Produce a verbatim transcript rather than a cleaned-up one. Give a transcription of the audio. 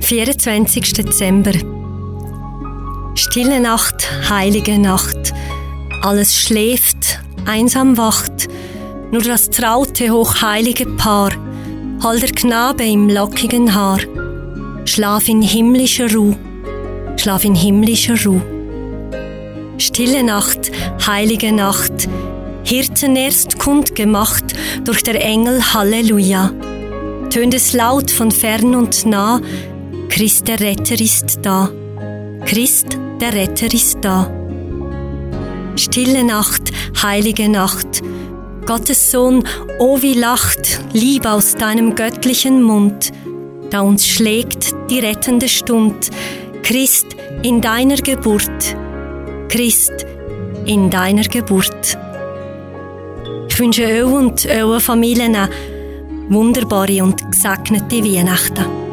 vierundzwanzigsten Dezember. Stille Nacht, heilige Nacht. Alles schläft, einsam wacht. Nur das traute, hochheilige Paar, holder Knabe im lockigen Haar. Schlaf in himmlischer Ruh, schlaf in himmlischer Ruh. Stille Nacht, heilige Nacht. Hirten erst kundgemacht durch der Engel Halleluja. Tönt es laut von fern und nah, Christ der Retter ist da, Christ der Retter ist da. Stille Nacht, heilige Nacht, Gottes Sohn, o wie lacht Lieb aus deinem göttlichen Mund, da uns schlägt die rettende Stund, Christ in deiner Geburt, Christ in deiner Geburt. Ich wünsche euch und eurer Familie wunderbare und gesegnete Weihnachten.